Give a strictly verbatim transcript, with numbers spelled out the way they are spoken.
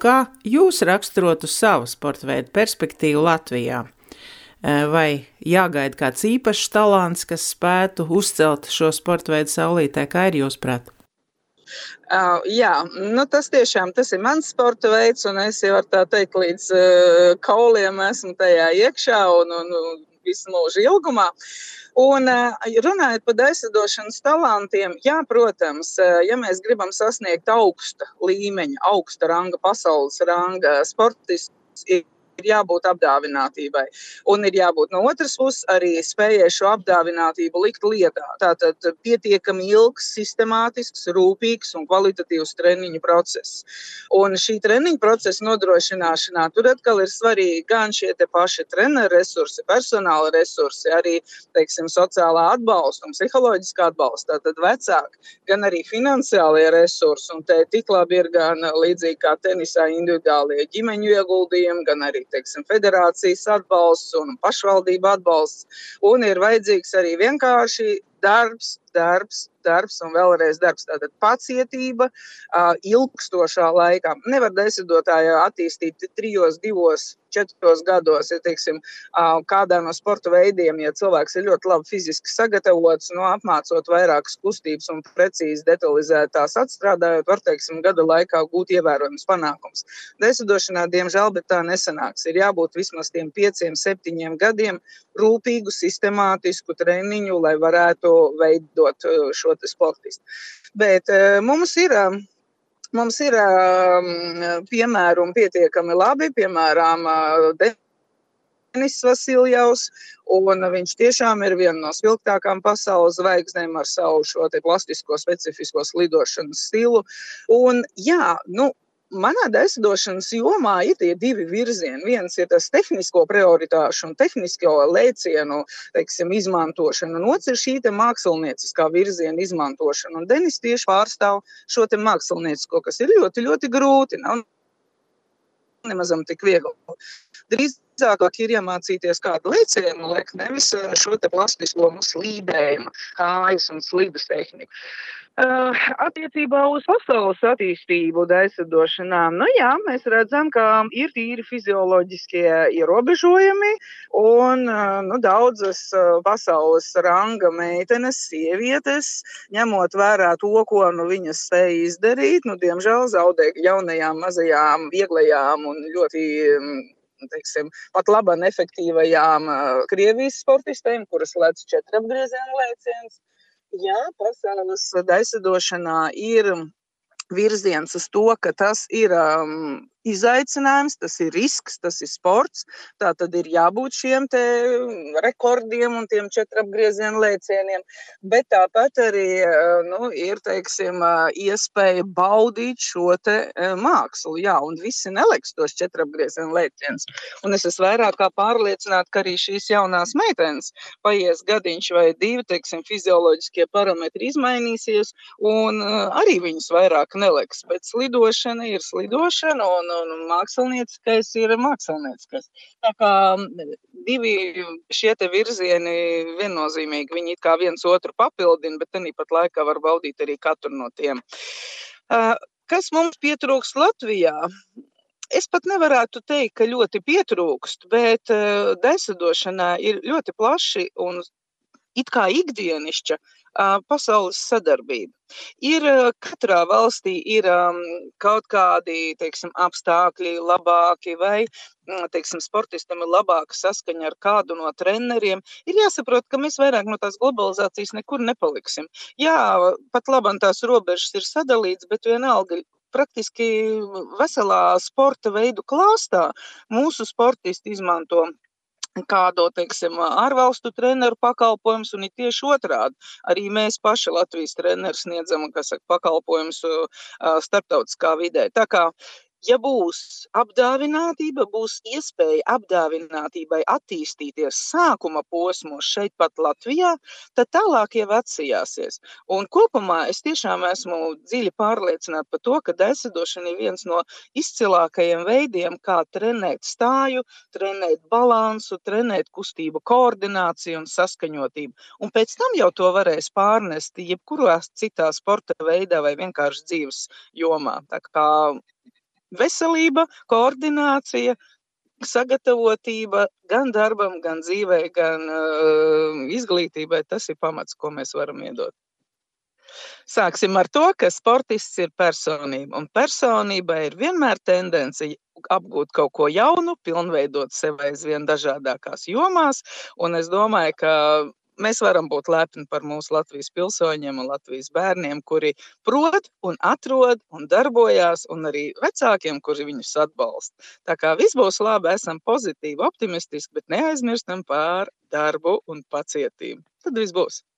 kā jūs raksturotu savu sporta veidu perspektīvu Latvijā? Vai jāgaida kāds īpašs talants, kas spētu uzcelt šo sporta veidu saulītē, kā ir jūsuprāt? Uh, jā, nu tas tiešām tas ir mans sporta veids, un es jau var tā teikt līdz uh, kauliem esmu tajā iekšā un, un, un visu mūžu ilgumā. Un uh, runājot par daislidošanas talantiem, jā, protams, uh, ja mēs gribam sasniegt augsta līmeņa, augsta ranga, pasaules ranga sportistus, ir ir jābūt apdāvinātībai. Un ir jābūt no otras puses arī spējai šo apdāvinātību likt lietā. Tātad pietiekami ilgs, sistemātisks, rūpīgs un kvalitatīvs treniņu process. Un šī treniņu procesa nodrošināšanā tur atkal ir svarīgi gan šie te paši treneru resursi, personāla resursi, arī, teiksim, sociālā atbalsta un psiholoģiskā atbalsta, tātad vecāki, gan arī finansiālie resursi. Un te tik labi ir gan līdzīgi kā tenisā individuālie ģimeņu ieguldījumi, gan arī teiksim, federācijas atbalsts un pašvaldība atbalsts. Un ir vajadzīgs arī vienkārši darbs, darbs, darbs un vēlreiz darbs. Tātad pacietība ilgstošā laikā. Nevar daislidotāju attīstīt trijos, divos, četros gados, ja teiksim, kādā no sporta veidiem, ja cilvēks ir ļoti labi fiziski sagatavots, no apmācot vairākas kustības un precīzi detalizētās atstrādājot, var, teiksim, gada laikā gūt ievērojams panākums. Daislidošanā, diemžēl, bet tā nesanāks. Ir jābūt vismaz tiem pieciem, septiņiem gadiem rūpīgu, sistemātisku treniņu, lai varētu veidot šo te sportistu. Bet mums ir, mums ir piemēri un pietiekami labi, piemēram, Denis Vasiljevs, un viņš tiešām ir viena no spilgtākām pasaules zvaigznēm ar savu šo te plastisko, specifisko slidošanas stilu. Un jā, nu, manā daislidošanas jomā ir tie divi virzieni. Viens ir tas tehnisko prioritāšu un tehnisko lēcienu, teiksim, izmantošana, un otrs ir šī te mākslinieciskā virziena izmantošana. Un Denis tieši pārstāv šo te māksliniecisko, kas ir ļoti, ļoti grūti, nav nemazam tik viegli. Drīzāk ir jāmācīties kādu lēcienu, liek nevis šo te plastisko slīdējumu, kājas un slidus tehniku. Uh, attiecībā uz pasaules attīstību daislidošanā, nu jā, mēs redzam, ka ir tīri fizioloģiskie ierobežojumi un uh, nu, daudzas uh, pasaules ranga meitenes, sievietes, ņemot vērā to, ko nu, viņas spēja izdarīt, nu, diemžēl zaudē jaunajām, mazajām, vieglajām un ļoti um, teiksim, pat labam efektīvajām uh, Krievijas sportistēm, kuras lec četrapgriezienu lēcienus. Jā, pasaules daislidošanā ir virziens uz to, ka tas ir um, izaicinājums, tas ir risks, tas ir sports, tā tad ir jābūt šiem te rekordiem un tiem četrapgriezienu lēcieniem, bet tāpat arī, nu, ir, teiksim, iespēja baudīt šo te mākslu, jā, un visi neliks tos četrapgriezienu lēcienus. Un es esmu vairāk kā pārliecināta, ka arī šīs jaunās meitenes paies gadiņš vai divi, teiksim, fizioloģiskie parametri izmainīsies, un arī viņus vairāk neliks, bet slidošana ir slidošana, un un mākslinieckais ir mākslinieckais. Tā kā divi šie te virzieni viennozīmīgi, viņi it kā viens otru papildina, bet tāpat laikā var baudīt arī katru no tiem. Kas mums pietrūkst Latvijā? Es pat nevarētu teikt, ka ļoti pietrūkst, bet daislidošanā ir ļoti plaši un it kā ikdienišķa pasaules sadarbība. Ir katrā valstī ir um, kaut kādi, teiksim, apstākļi labāki vai, teiksim, sportistam ir labāka saskaņa ar kādu no treneriem. Ir jāsaprot, ka mēs vairāk no tās globalizācijas nekur nepaliksim. Jā, pat labam tās robežas ir sadalīts, bet vienalga praktiski veselā sporta veidu klāstā mūsu sportisti izmanto kādu, teiksim, ārvalstu treneru pakalpojumus, un ir tieši otrādi. Arī mēs paši Latvijas treneri sniedzam, kas saka, pakalpojumus starptautiskā vidē. Tā kā, ja būs apdāvinātība, būs iespēja apdāvinātībai attīstīties sākuma posmos šeit pat Latvijā, tad tālāk jau atsijāsies. Un kopumā es tiešām esmu dziļi pārliecināta par to, ka daislidošana ir viens no izcilākajiem veidiem, kā trenēt stāju, trenēt balansu, trenēt kustību koordināciju un saskaņotību. Un pēc tam jau to varēs pārnest jebkurā citā sporta veidā vai vienkārši dzīves jomā. Tā kā veselība, koordinācija, sagatavotība gan darbam, gan dzīvē, gan uh, izglītībai, tas ir pamats, ko mēs varam iedot. Sāksim ar to, ka sportists ir personība, un personībai ir vienmēr tendence apgūt kaut ko jaunu, pilnveidot sevi aizvien dažādākās jomās, un es domāju, ka mēs varam būt lepni par mūsu Latvijas pilsoņiem un Latvijas bērniem, kuri prot un atrod un darbojās, un arī vecākiem, kuri viņus atbalsta. Tā kā viss būs labi, esam pozitīvi, optimistiski, bet neaizmirstam par darbu un pacietību. Tad viss būs.